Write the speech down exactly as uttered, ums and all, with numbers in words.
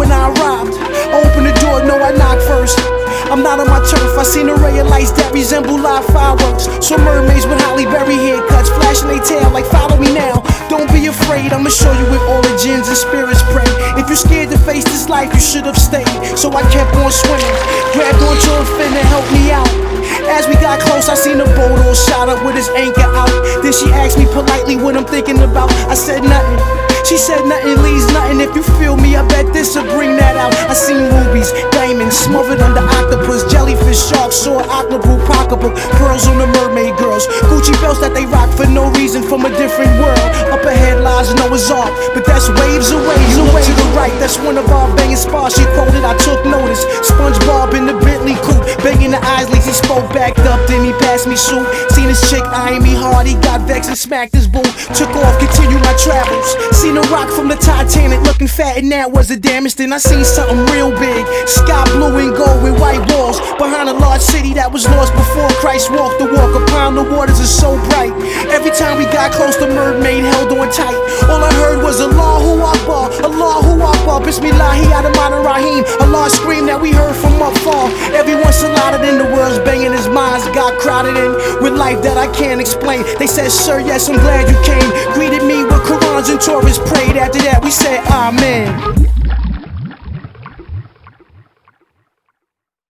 when I arrived. I opened the door, no, I knocked first. I'm not on my turf, I seen a ray of lights that resemble live fireworks. So mermaids with Halle Berry haircuts, flashing their tail like follow me now. Don't be afraid, I'ma show you where all the jinns and spirits pray. If you're scared to face this life, you should have stayed. So I kept on swimming, grabbed onto a fin to help me out. As we got close, I seen a boat all shot up with his anchor out. Then she asked me politely what I'm thinking about. I said nothing. She said nothing leaves nothing. If you feel me, I bet this'll bring that out. I seen rubies, diamonds, smothered under octopus, jellyfish, sharks, saw octopus, pocketbook, pearls on the mermaid girls, Gucci belts that they rock for no reason from a different world. Up ahead lies Noah's Ark, but that's waves away. You look to the right, that's one of our banging spots. She quoted, I took notice. SpongeBob in the Bentley coupe, banging the Isleys. He spoke backed up, then he passed me soup. Seen his chick eyeing me hard, he got vexed and smacked his boo. Took off, continued my travels. Seen a rock from the Titanic, looking fat and that was the damage. Then I seen something real big, sky blue and gold with white walls, behind a large city that was lost before Christ walked the walk. Upon the waters is so bright. Every time we got close, the mermaid held on tight. All I heard was Allahu Akbar, Allahu Akbar, Bismillahi Adamana Rahim. A large scream that we heard from afar. Everyone saladed in the world's banging, his minds got crowded in with life that I can't explain. They said, sir, yes, I'm glad you came. Greeted me with Qurans and Torahs, prayed. After that we said amen.